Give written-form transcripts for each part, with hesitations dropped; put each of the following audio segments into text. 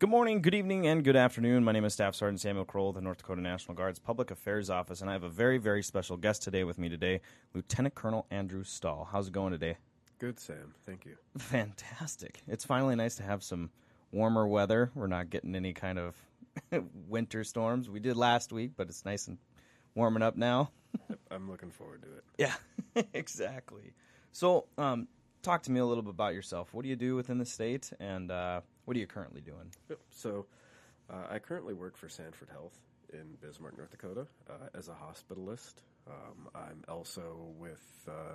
Good morning, good evening, and good afternoon. My name is Staff Sergeant Samuel Kroll of the North Dakota National Guard's Public Affairs Office, and I have a very, very special guest today with me today, Lieutenant Colonel Andrew Stahl. How's it going today? Good, Sam. Thank you. Fantastic. It's finally nice to have some warmer weather. We're not getting any kind of winter storms. We did last week, but it's nice and warming up now. I'm looking forward to it. Yeah, exactly. So, talk to me a little bit about yourself. What do you do within the state, and what are you currently doing? So, I currently work for Sanford Health in Bismarck, North Dakota, as a hospitalist. I'm also with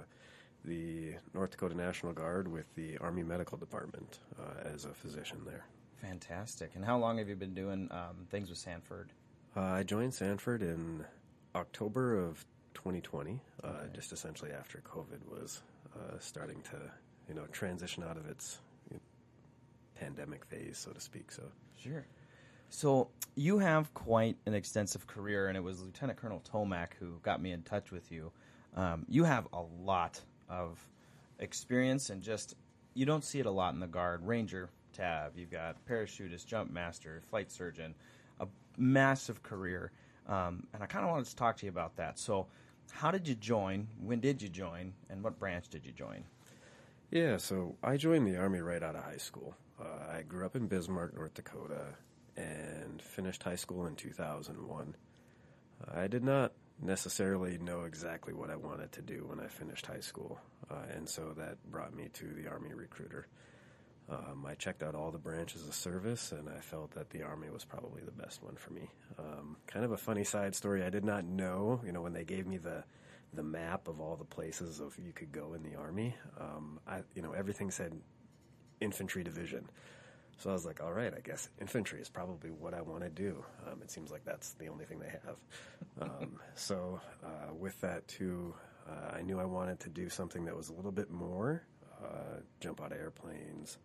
the North Dakota National Guard with the Army Medical Department as a physician there. Fantastic. And how long have you been doing things with Sanford? I joined Sanford in October of 2020, just essentially after COVID was starting to, transition out of its pandemic phase, so to speak. So sure. So you have quite an extensive career, and it was Lieutenant Colonel Tomac who got me in touch with you. You have a lot of experience, and just you don't see it a lot in the Guard. Ranger tab, you've got parachutist, jump master, flight surgeon, a massive career. And I kind of wanted to talk to you about that. So how did you join? When did you join? And what branch did you join? Yeah, so I joined the Army right out of high school. I grew up in Bismarck, North Dakota, and finished high school in 2001. I did not necessarily know exactly what I wanted to do when I finished high school, and so that brought me to the Army recruiter. I checked out all the branches of service, and I felt that the Army was probably the best one for me. Kind of a funny side story, I did not know, when they gave me the map of all the places of you could go in the Army, everything said infantry division. So I was like, all right, I guess infantry is probably what I want to do. It seems like that's the only thing they have. So with that, too, I knew I wanted to do something that was a little bit more, jump out of airplanes,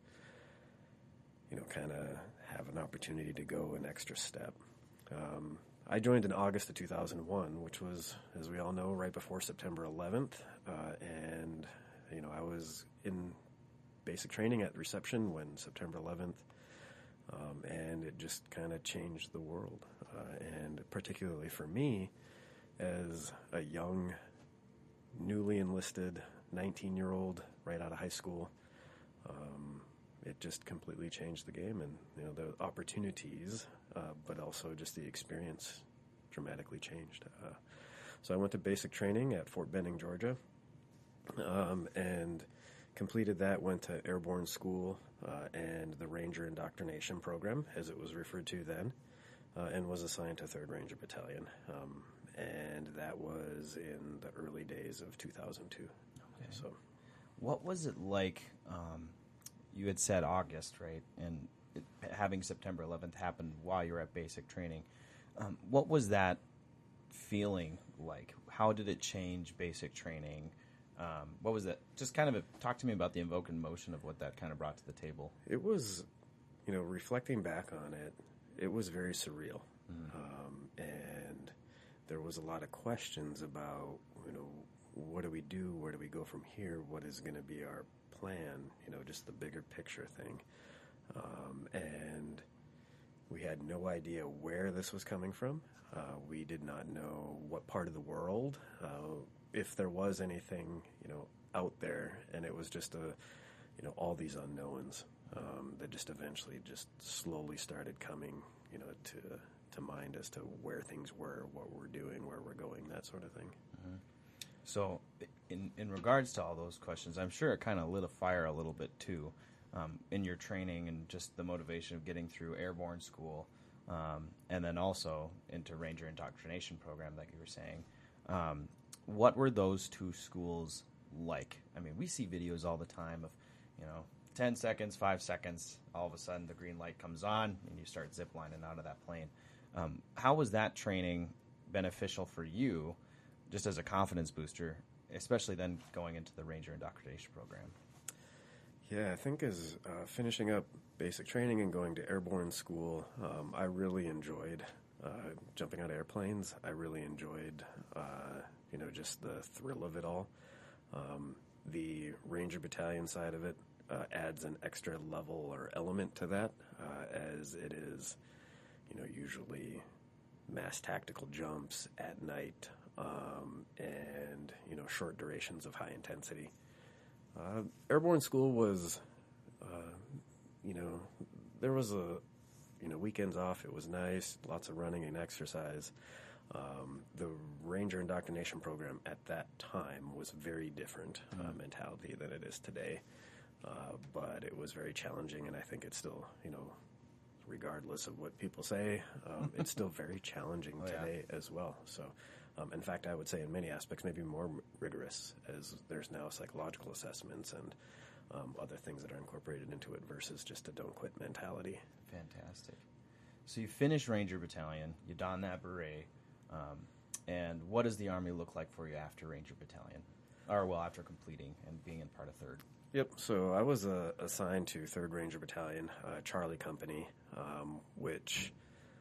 kind of have an opportunity to go an extra step. I joined in August of 2001, which was, as we all know, right before September 11th. And I was in basic training at reception when September 11th, and it just kind of changed the world. And particularly for me, as a young, newly enlisted 19-year-old right out of high school, it just completely changed the game, and the opportunities, but also just the experience dramatically changed. So I went to basic training at Fort Benning, Georgia, and completed that, went to airborne school and the Ranger Indoctrination Program, as it was referred to then, and was assigned to 3rd Ranger Battalion. And that was in the early days of 2002. Okay. So, what was it like? You had said August, right? And having September 11th happen while you were at basic training. What was that feeling like? How did it change basic training? What was that? Just kind of talk to me about the invoking motion of what that kind of brought to the table. It was, reflecting back on it, it was very surreal. And there was a lot of questions about, what do we do? Where do we go from here? What is going to be our plan? Just the bigger picture thing. And we had no idea where this was coming from. We did not know what part of the world, if there was anything, out there, and it was just all these unknowns that just eventually just slowly started coming, to mind as to where things were, what we're doing, where we're going, that sort of thing. Mm-hmm. So, in regards to all those questions, I'm sure it kind of lit a fire a little bit too, in your training and just the motivation of getting through airborne school, and then also into Ranger Indoctrination Program, like you were saying. What were those two schools like? I mean, we see videos all the time of, 10 seconds, 5 seconds, all of a sudden the green light comes on and you start ziplining out of that plane. How was that training beneficial for you, just as a confidence booster, especially then going into the Ranger Indoctrination Program? Yeah, I think as finishing up basic training and going to airborne school, I really enjoyed jumping out of airplanes. I really enjoyed, just the thrill of it all. The Ranger Battalion side of it, adds an extra level or element to that, as it is, usually mass tactical jumps at night, and, short durations of high intensity. Airborne school was, there was weekends off. It was nice, lots of running and exercise. The Ranger indoctrination program at that time was very different mentality than it is today. But it was very challenging, and I think it's still, regardless of what people say, it's still very challenging today as well. So, in fact, I would say in many aspects maybe more rigorous, as there's now psychological assessments and other things that are incorporated into it versus just a don't quit mentality. Fantastic. So you finish Ranger Battalion, you don that beret, and what does the Army look like for you after Ranger Battalion? Or, well, after completing and being in part of 3rd? Yep, so I was assigned to 3rd Ranger Battalion, Charlie Company, which,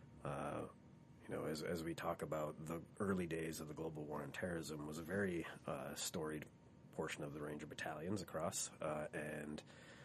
as we talk about the early days of the global war on terrorism, was a very storied portion of the Ranger Battalions across, and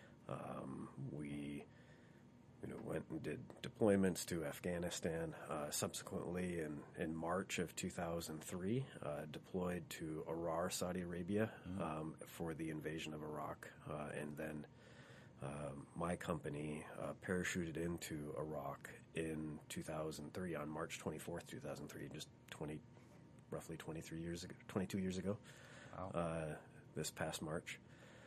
we went and did deployments to Afghanistan. Subsequently, in March of 2003, deployed to Arar, Saudi Arabia, for the invasion of Iraq. And then my company parachuted into Iraq in 2003, on March 24th, 2003, just roughly 22 years ago. Wow. This past March.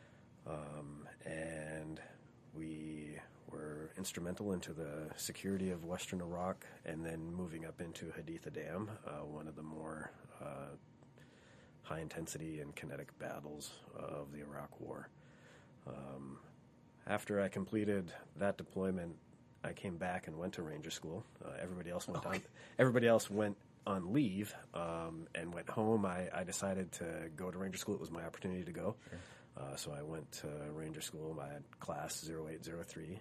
And we were instrumental into the security of Western Iraq, and then moving up into Haditha Dam, one of the more high-intensity and kinetic battles of the Iraq War. After I completed that deployment, I came back and went to Ranger School. Everybody else went on leave and went home. I decided to go to Ranger School. It was my opportunity to go. Sure. So I went to Ranger School. I had class 0803.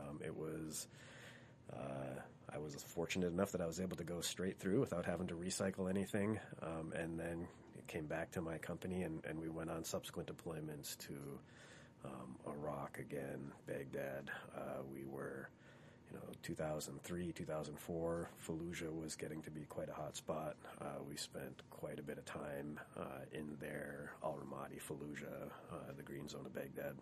I was fortunate enough that I was able to go straight through without having to recycle anything, and then it came back to my company, and we went on subsequent deployments to Iraq again, Baghdad. We were, 2003, 2004, Fallujah was getting to be quite a hot spot. We spent quite a bit of time in there, Al-Ramadi, Fallujah, the green zone of Baghdad.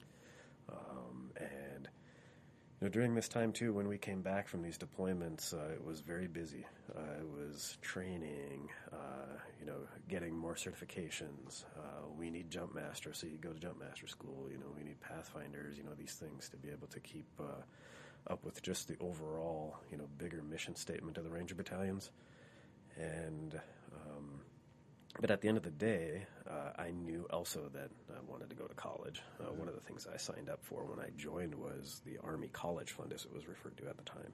And during this time, too, when we came back from these deployments, it was very busy. It was training, getting more certifications. We need Jump Master, so you go to Jump Master school. We need Pathfinders, these things to be able to keep up with just the overall, bigger mission statement of the Ranger Battalions. And but at the end of the day, I knew also that I wanted to go to college. One of the things I signed up for when I joined was the Army College Fund, as it was referred to at the time.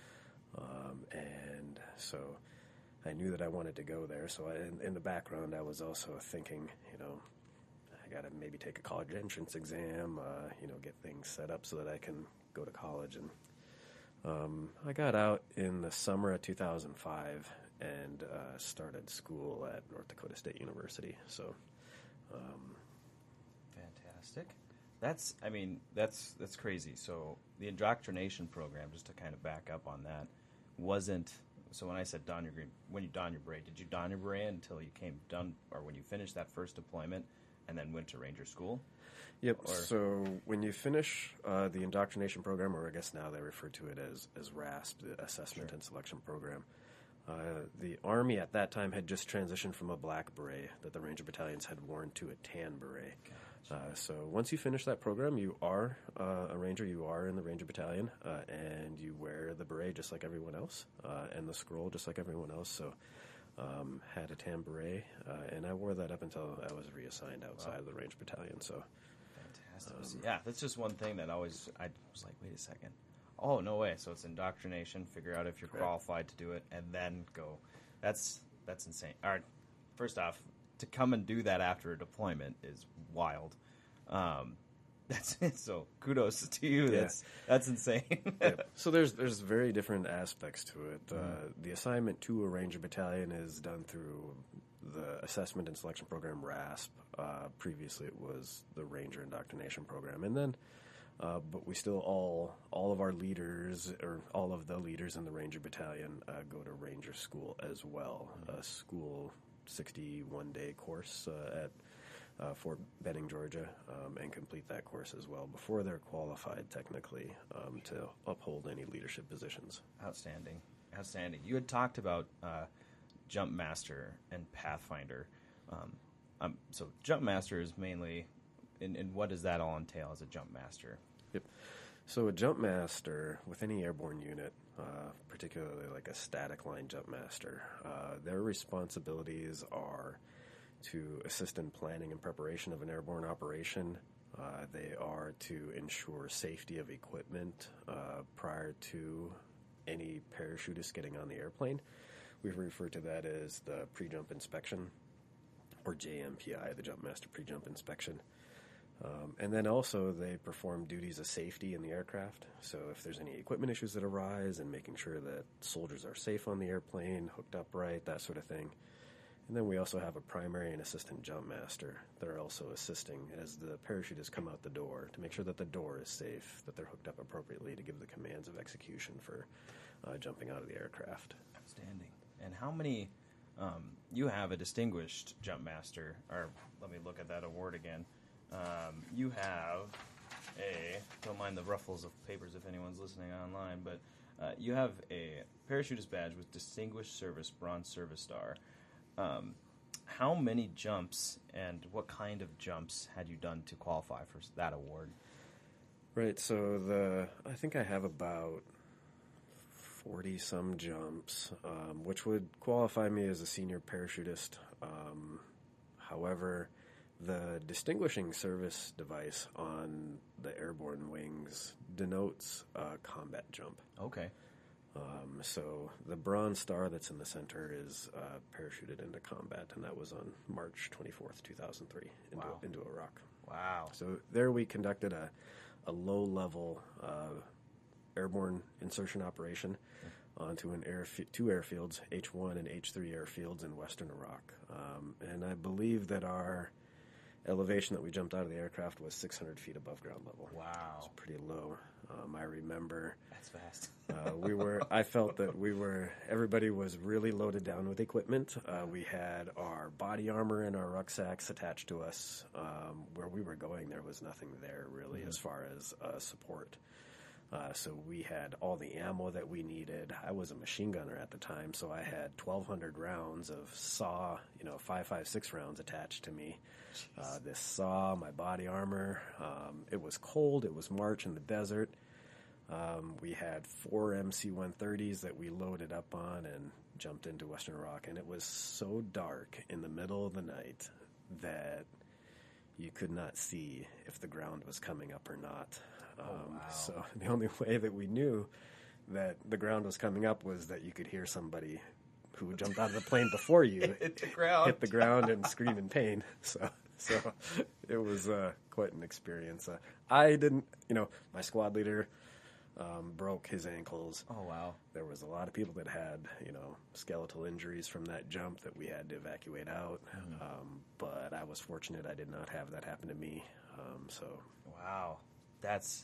And so I knew that I wanted to go there. So in the background, I was also thinking, I got to maybe take a college entrance exam, get things set up so that I can go to college. And I got out in the summer of 2005 and started school at North Dakota State University. So, fantastic. That's crazy. So the indoctrination program, just to kind of back up on that, wasn't. So when I said when you don your beret, did you don your beret until you came done, or when you finished that first deployment and then went to Ranger School? Yep. So when you finish the indoctrination program, or I guess now they refer to it as RASP, the Assessment and Selection Program, the Army at that time had just transitioned from a black beret that the Ranger battalions had worn to a tan beret. Gotcha. So once you finish that program, you are a Ranger, you are in the Ranger battalion, and you wear the beret just like everyone else, and the scroll just like everyone else. So had a tan beret, and I wore that up until I was reassigned outside of the Ranger battalion. So fantastic. Yeah, that's just one thing that I was like, wait a second. Oh, no way. So it's indoctrination, figure out if you're qualified to do it, and then go. That's insane. All right, first off, to come and do that after a deployment is wild. That's it. So kudos to you. Yeah. That's insane. Yeah. So there's very different aspects to it. The assignment to a Ranger battalion is done through the Assessment and Selection Program, RASP. Previously, it was the Ranger Indoctrination Program. And then, but we still all of our leaders, or all of the leaders in the Ranger Battalion, go to Ranger School as well. A school 61-day course at Fort Benning, Georgia, and complete that course as well before they're qualified technically to uphold any leadership positions. Outstanding. You had talked about Jump Master and Pathfinder. So Jump Master is mainly, and what does that all entail as a Jump Master? Yep. So a Jump Master with any airborne unit, particularly like a static line Jump Master, their responsibilities are to assist in planning and preparation of an airborne operation. They are to ensure safety of equipment prior to any parachutist getting on the airplane. We refer to that as the pre-jump inspection, or JMPI, the Jump Master pre-jump inspection. And then also they perform duties of safety in the aircraft. So if there's any equipment issues that arise, and making sure that soldiers are safe on the airplane, hooked up right, that sort of thing. And then we also have a primary and assistant Jump Master that are also assisting as the parachutists come out the door to make sure that the door is safe, that they're hooked up appropriately to give the commands of execution for jumping out of the aircraft. Outstanding. And how many, you have a distinguished Jump Master, or let me look at that award again. You have don't mind the ruffles of papers if anyone's listening online, but you have a parachutist badge with Distinguished Service Bronze Service Star. How many jumps and what kind of jumps had you done to qualify for that award? Right, so I think I have about 40-some jumps, which would qualify me as a senior parachutist. However, the distinguishing service device on the airborne wings denotes a combat jump. Okay. So the bronze star that's in the center is parachuted into combat, and that was on March 24th, 2003, into Iraq. Wow. So there we conducted a low-level airborne insertion operation onto two airfields, H-1 and H-3 airfields in western Iraq. And I believe that our elevation that we jumped out of the aircraft was 600 feet above ground level. Wow. It's pretty low. I remember... That's fast. I felt that everybody was really loaded down with equipment. We had our body armor and our rucksacks attached to us. Where we were going, there was nothing there really as far as support. So we had all the ammo that we needed. I was a machine gunner at the time, so I had 1,200 rounds of SAW, 5.56 rounds attached to me. This SAW, my body armor. It was cold. It was March in the desert. We had 4 MC-130s that we loaded up on and jumped into western Iraq, and it was so dark in the middle of the night that you could not see if the ground was coming up or not. Wow. So the only way that we knew that the ground was coming up was that you could hear somebody who jumped out of the plane before you hit the ground and scream in pain. So it was quite an experience. I didn't, my squad leader broke his ankles. Oh, wow. There was a lot of people that had, skeletal injuries from that jump that we had to evacuate out. But I was fortunate I did not have that happen to me. Wow. That's,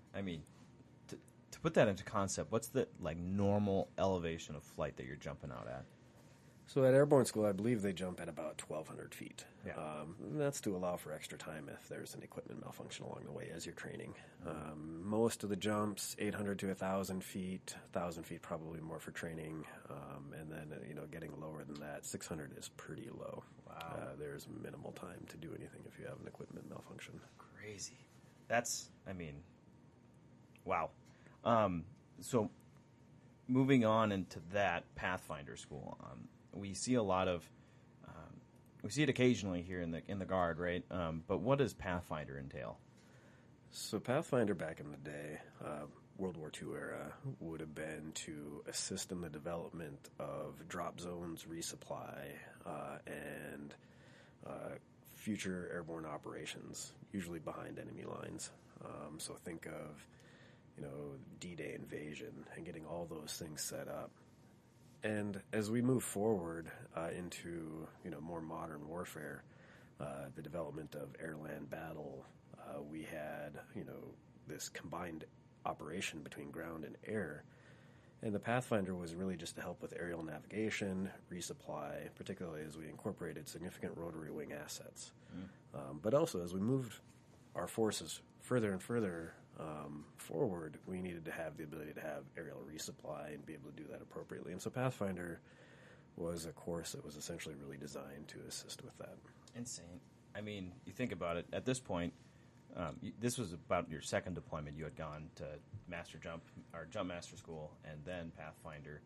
to put that into concept, what's the normal elevation of flight that you're jumping out at? So at airborne school, I believe they jump at about 1,200 feet. Yeah. That's to allow for extra time if there's an equipment malfunction along the way as you're training. Most of the jumps, 800 to 1,000 feet. 1,000 feet probably more for training. And then, getting lower than that, 600 is pretty low. Wow. There's minimal time to do anything if you have an equipment malfunction. Crazy. That's, wow. So moving on into that Pathfinder school, we see a lot of, we see it occasionally here in the Guard, right? But what does Pathfinder entail? So Pathfinder back in the day, World War II era, would have been to assist in the development of drop zones, resupply, and future airborne operations, usually behind enemy lines. So think of, D-Day invasion and getting all those things set up. And as we move forward into more modern warfare, the development of air-land battle, we had this combined operation between ground and air, and the Pathfinder was really just to help with aerial navigation, resupply, particularly as we incorporated significant rotary wing assets. But also as we moved our forces further and further forward, we needed to have the ability to have aerial resupply and be able to do that appropriately. And so Pathfinder was a course that was essentially really designed to assist with that. Insane. I mean, you think about it, at this point, this was about your second deployment. You had gone to Master Jump, or Jump Master School, and then Pathfinder.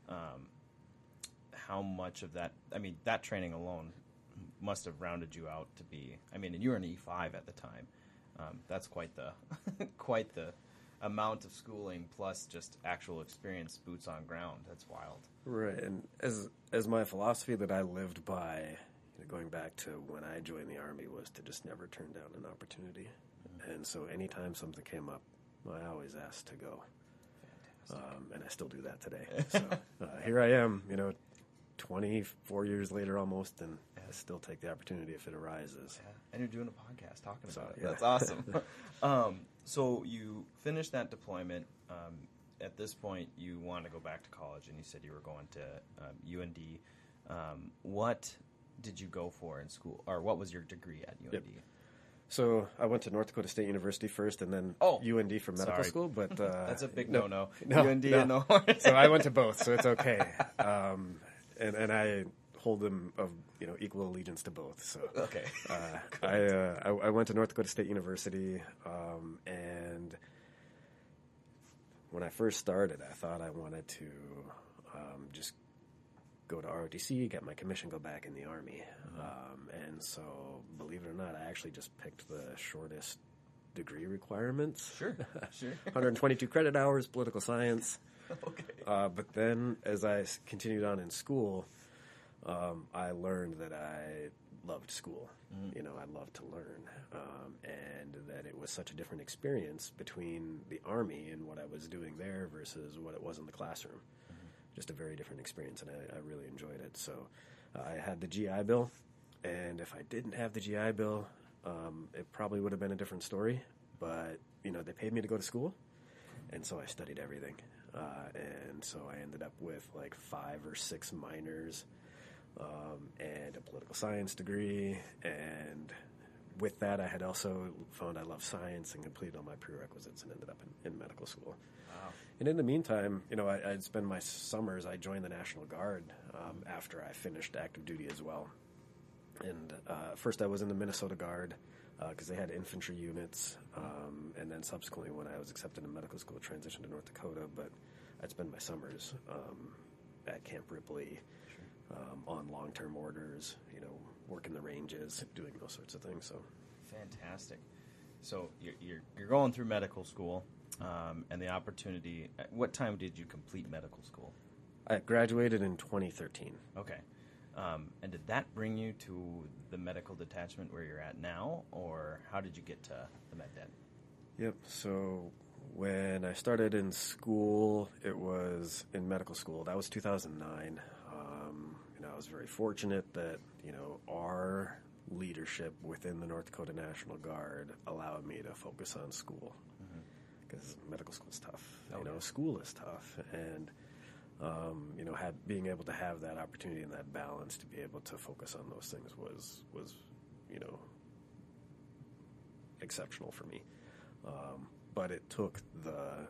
How much of that, I mean, that training alone must have rounded you out to be, I mean, and you were an E5 at the time. That's quite the quite the amount of schooling plus just actual experience, boots on ground. That's wild. Right, and as my philosophy that I lived by, going back to when I joined the Army, was to just never turn down an opportunity. And so anytime something came up, I always asked to go. And I still do that today. So here I am, 24 years later almost, and I still take the opportunity if it arises. Yeah. And you're doing a podcast talking about it. Yeah. That's awesome. So you finished that deployment. At this point, you wanted to go back to college, and you said you were going to UND. What did you go for in school, or what was your degree at UND? Yep. So I went to North Dakota State University first, and then UND for medical school. But that's a big no. UND and no. So I went to both, so it's okay. And I hold them of equal allegiance to both. So okay. I went to North Dakota State University, and when I first started, I thought I wanted to just go to ROTC, get my commission, go back in the Army. And so, believe it or not, I actually just picked the shortest degree requirements. Sure. 122 credit hours, political science. Okay. But then, as I continued on in school, I learned that I loved school. I loved to learn, and that it was such a different experience between the Army and what I was doing there versus what it was in the classroom. Just a very different experience, and I really enjoyed it. So I had the GI Bill, and if I didn't have the GI Bill, it probably would have been a different story. But, they paid me to go to school, and so I studied everything. And so I ended up with like 5 or 6 minors and a political science degree. And with that, I had also found I loved science and completed all my prerequisites and ended up in medical school. Wow. And in the meantime, I'd spend my summers. I joined the National Guard after I finished active duty as well. And first I was in the Minnesota Guard because they had infantry units. And then subsequently, when I was accepted in medical school, transitioned to North Dakota. But I'd spend my summers at Camp Ripley on long-term orders, working the ranges, doing those sorts of things. So fantastic. So you're going through medical school. And the opportunity, at what time did you complete medical school? I graduated in 2013. Okay. And did that bring you to the medical detachment where you're at now, or how did you get to the Med Det? Yep. So when I started in school, it was in medical school. That was 2009. I was very fortunate that, our leadership within the North Dakota National Guard allowed me to focus on school. Because medical school is tough. School is tough, and being able to have that opportunity and that balance to be able to focus on those things was exceptional for me. But it took the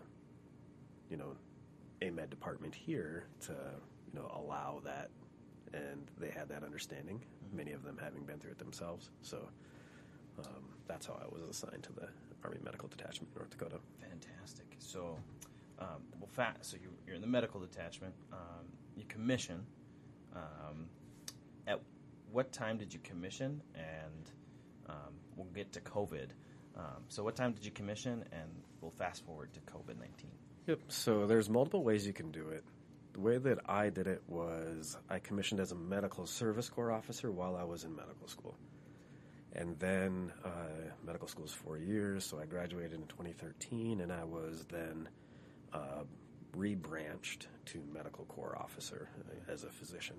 AMED department here to allow that, and they had that understanding. Many of them having been through it themselves, so that's how I was assigned to the Army Medical Detachment in North Dakota. Fantastic. So, so you're in the medical detachment. You commission. At what time did you commission? And we'll get to COVID. So what time did you commission? And we'll fast forward to COVID-19. Yep. So there's multiple ways you can do it. The way that I did it was I commissioned as a medical service corps officer while I was in medical school. And then medical school is 4 years, so I graduated in 2013, and I was then rebranched to medical corps officer as a physician,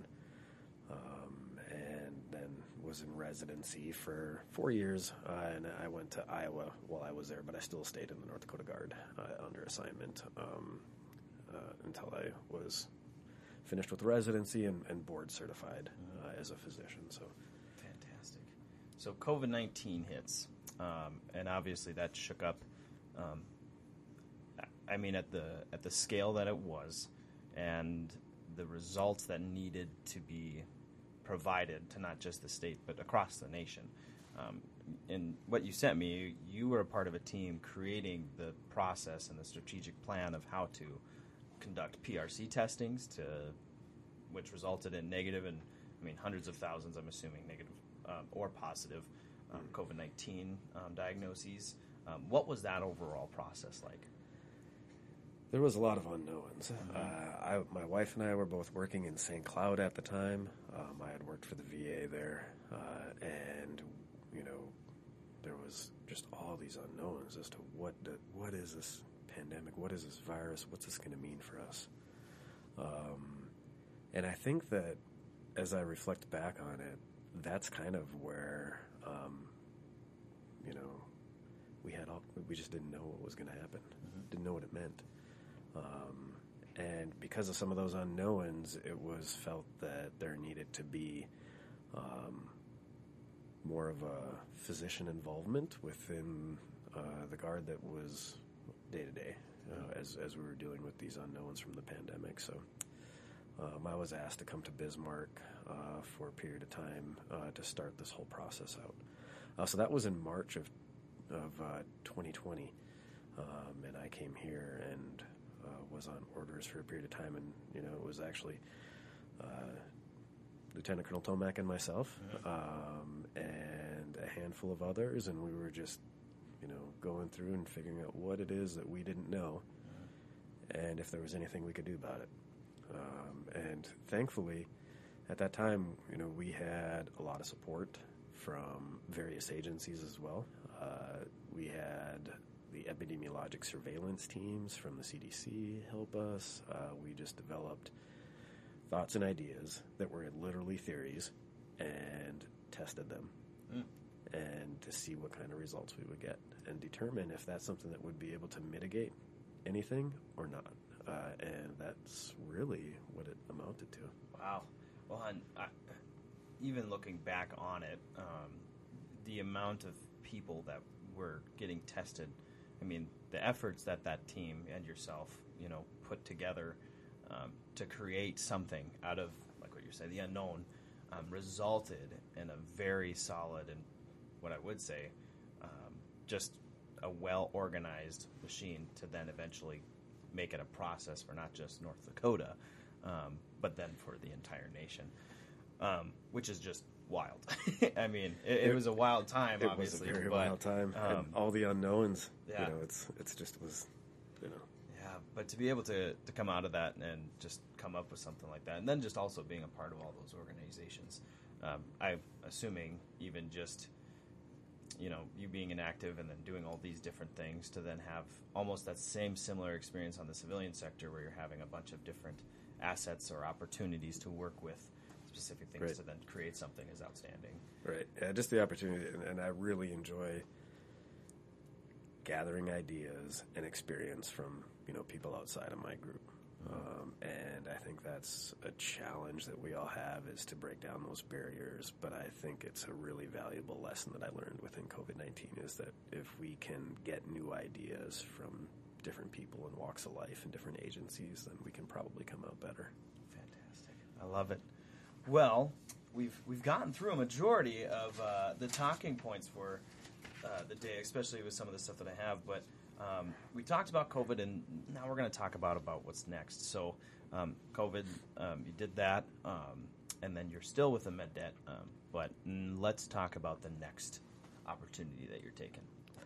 and then was in residency for 4 years, and I went to Iowa while I was there, but I still stayed in the North Dakota Guard under assignment until I was finished with residency and board certified as a physician. So, fantastic. So COVID-19 hits, and obviously that shook up. I mean, at the scale that it was, and the results that needed to be provided to not just the state but across the nation. In what you sent me, you were a part of a team creating the process and the strategic plan of how to conduct PRC testings, which resulted in negative and hundreds of thousands, I'm assuming, negative or positive COVID-19 diagnoses. What was that overall process like? There was a lot of unknowns. My wife and I were both working in St. Cloud at the time. I had worked for the VA there, and there was just all these unknowns as to what is this pandemic, what is this virus, what's this going to mean for us. And I think that as I reflect back on it, that's kind of where we just didn't know what was going to happen, didn't know what it meant. And because of some of those unknowns, it was felt that there needed to be more of a physician involvement within the Guard that was day-to-day as we were dealing with these unknowns from the pandemic. So I was asked to come to Bismarck for a period of time to start this whole process out. So that was in March of 2020, and I came here and was on orders for a period of time, and it was actually Lieutenant Colonel Tomac and myself, and a handful of others, and we were just going through and figuring out what it is that we didn't know, and if there was anything we could do about it. And thankfully, at that time, we had a lot of support from various agencies as well. We had the epidemiologic surveillance teams from the CDC help us. We just developed thoughts and ideas that were literally theories and tested them and to see what kind of results we would get and determine if that's something that would be able to mitigate anything or not. And that's really what it amounted to. Wow. Well, and even looking back on it, the amount of people that were getting tested, the efforts that team and yourself, put together to create something out of, like what you said, the unknown, resulted in a very solid and what I would say, just a well-organized machine to then eventually make it a process for not just North Dakota, but then for the entire nation, which is just wild. It was a wild time, obviously. It was a very wild time. And all the unknowns, yeah. It's just was. Yeah, but to be able to come out of that and just come up with something like that, and then just also being a part of all those organizations, I'm assuming even just, you being inactive and then doing all these different things to then have almost that same similar experience on the civilian sector where you're having a bunch of different assets or opportunities to work with specific things right. to then create something is outstanding. Right. Yeah, just the opportunity, and I really enjoy gathering ideas and experience from, people outside of my group. And I think that's a challenge that we all have, is to break down those barriers. But I think it's a really valuable lesson that I learned within COVID-19, is that if we can get new ideas from different people in walks of life and different agencies, then we can probably come out better. Fantastic. I love it. Well, we've gotten through a majority of the talking points for the day, especially with some of the stuff that I have. But we talked about COVID, and now we're going to talk about what's next. So COVID, you did that, and then you're still with the MedDet. But let's talk about the next opportunity that you're taking.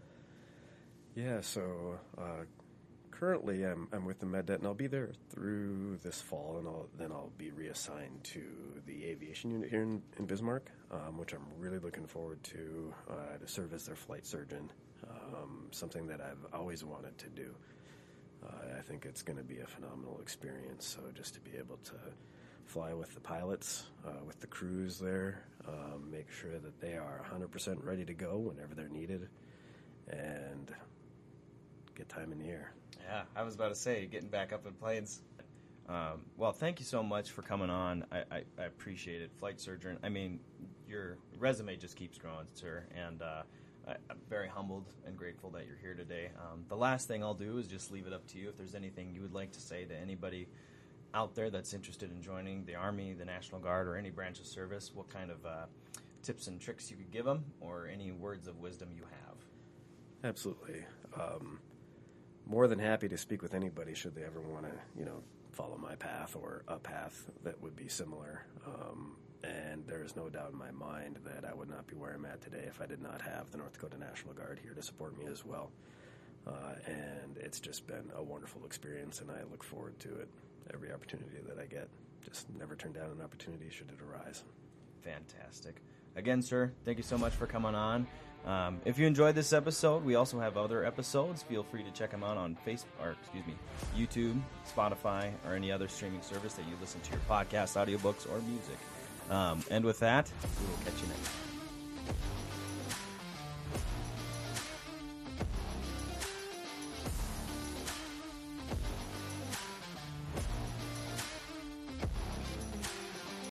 Yeah, so currently I'm with the MedDet, and I'll be there through this fall, and then I'll be reassigned to the aviation unit here in Bismarck, which I'm really looking forward to serve as their flight surgeon, something that I've always wanted to do. I think it's going to be a phenomenal experience. So just to be able to fly with the pilots, with the crews there, make sure that they are 100% ready to go whenever they're needed, and get time in the air. Yeah, I was about to say, getting back up in planes. Well, thank you so much for coming on. I appreciate it. Flight surgeon, I mean, your resume just keeps growing, sir, and I'm very humbled and grateful that you're here today. The last thing I'll do is just leave it up to you. If there's anything you would like to say to anybody out there that's interested in joining the Army, the National Guard, or any branch of service, what kind of tips and tricks you could give them, or any words of wisdom you have? Absolutely. More than happy to speak with anybody should they ever want to, follow my path or a path that would be similar. And there is no doubt in my mind that I would not be where I'm at today if I did not have the North Dakota National Guard here to support me as well. And it's just been a wonderful experience, and I look forward to it every opportunity that I get. Just never turn down an opportunity should it arise. Fantastic. Again, sir, thank you so much for coming on. If you enjoyed this episode, we also have other episodes. Feel free to check them out on YouTube, Spotify, or any other streaming service that you listen to your podcasts, audiobooks, or music. And with that, we will catch you next time.